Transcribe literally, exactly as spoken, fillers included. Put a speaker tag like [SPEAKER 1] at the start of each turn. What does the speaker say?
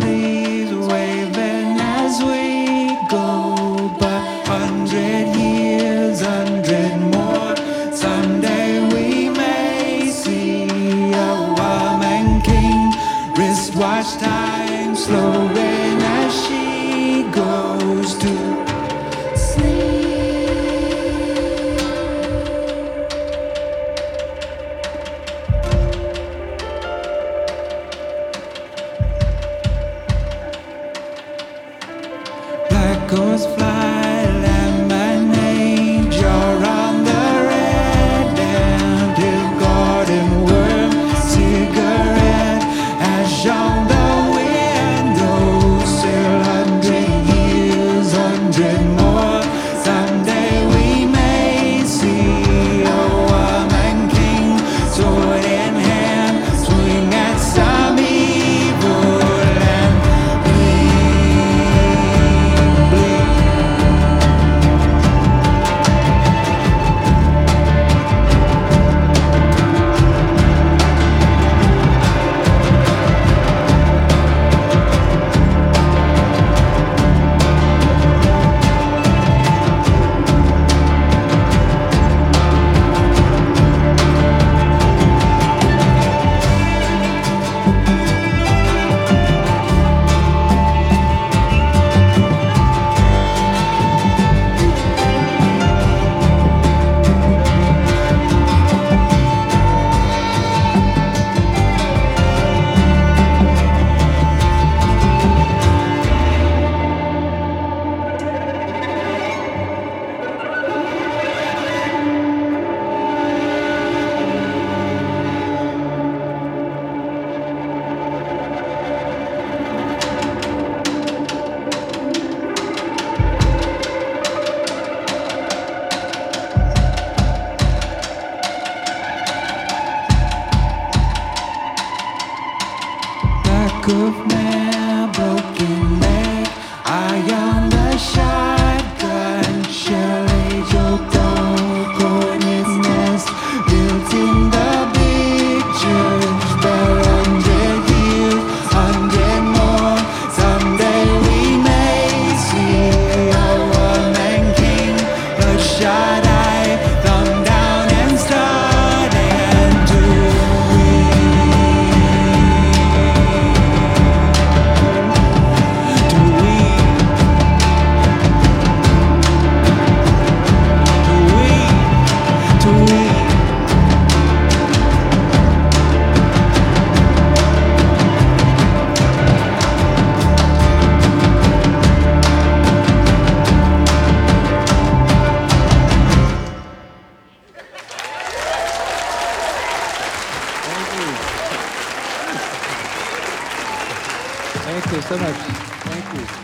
[SPEAKER 1] sleeves waving as we go. But hundred years, hundred more, someday we may see a woman king. Wristwatch time slowing as she goes to sleep. Black ghosts fly, lemonade, you're on the red and till garden worm cigarette ash on the window sill. Hundred years, hundred more, someday we may see a woman king, sword in hand, swing at some evil and lack of man, broken leg, eye on the shotgun, Shelley Joe corn its nest, built in the big church bell. Hundred years, hundred more, someday we may see a woman king, bloodshot eye, thumb down and start and do
[SPEAKER 2] Thank you so much. Thank you.